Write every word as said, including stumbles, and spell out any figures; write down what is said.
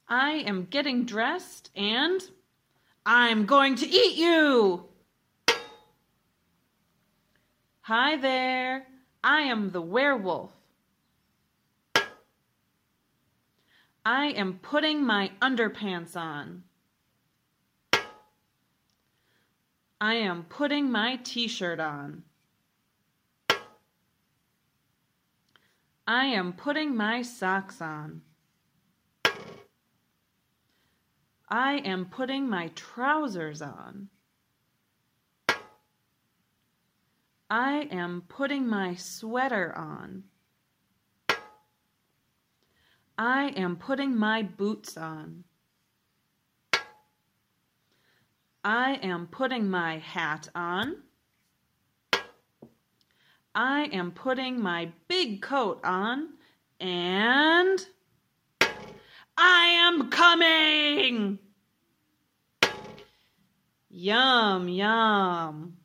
I am getting dressed and I'm going to eat you. Hi there, I am the werewolf. I am putting my underpants on. I am putting my t-shirt on. I am putting my socks on. I am putting my trousers on. I am putting my sweater on. I am putting my boots on. I am putting my hat on. I am putting my big coat on, and I am coming! Yum, yum.